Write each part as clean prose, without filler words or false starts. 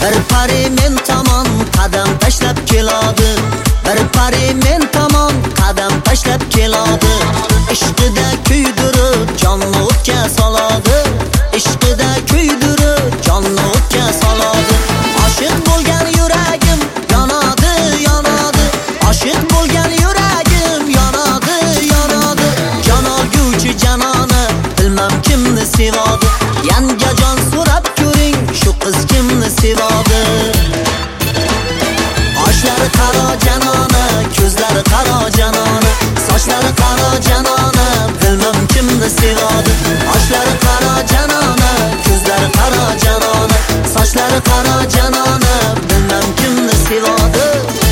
Bir pari men tomon qadam tashlab keladi. Bir pari men tomon qadam tashlab keladi. Ishqida kuydirib jonni o'tga soladi. Ishqida kuydirib jonni o'tga soladi. Oshiq bo'lgan yuragim yonadi, yonadi. Oshiq bo'lgan yuragim yonadi, yonadi. Jon olguvchi janoni bilmam kimni sevadi. Yanga jon so'rab ko'ring, shu qiz kimni sevadi. Oshlari qaro janoni, ko'zlari qaro janoni, sochlari qaro janoni, bilmam kimni sevadi. Oshlari qaro janoni, ko'zlari qaro janoni, sochlari qaro janoni, bilmam kimni sevadi.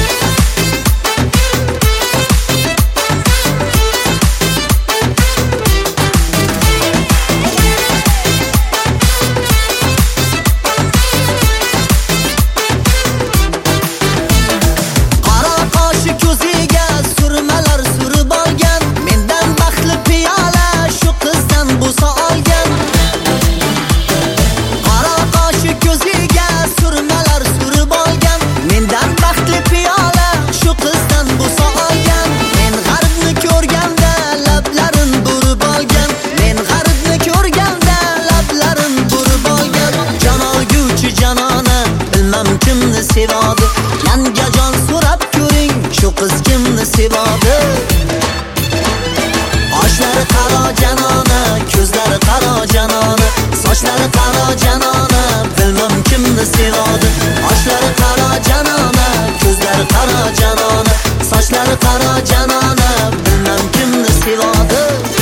Sevadi. Yanga jon so'rab ko'ring, shu qiz kimni sevadi. Oshlari qaro janoni, ko'zlari qaro janoni, sochlari qaro janoni, bilmam kimni sevadi. Oshlari qaro janoni, ko'zlari qaro janoni, sochlari qaro janoni, bilmam kimni sevadi.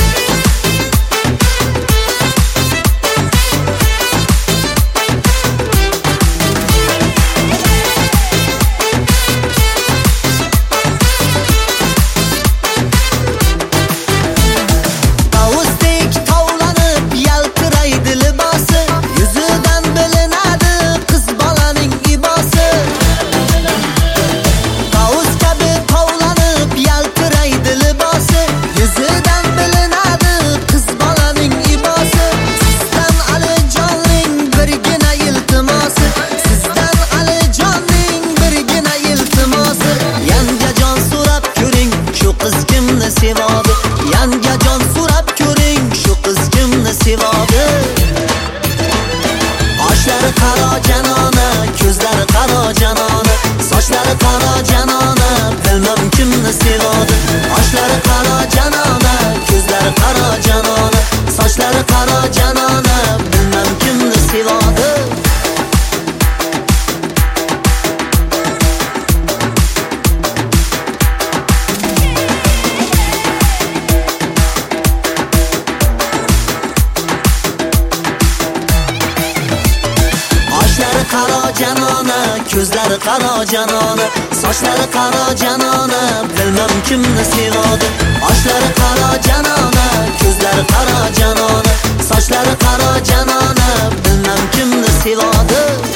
Sevadi. Yanga jon so'rab ko'ring, shu qiz kimni sevadi. Oshlari qaro janoni, ko'zlari qaro janoni, sochlari qaro janoni, bilmam kimni sevadi. Oshlari qaro janoni, ko'zlari qaro janoni, sochlari qaro janoni, bilmam kimni sevadi. Qaro janoni, ko'zlari qaro janoni, sochlari qaro janoni, bilmam kimni sevadi. Oshlari qaro janoni, ko'zlari qaro janoni, sochlari qaro janoni, bilmam kimni sevadi.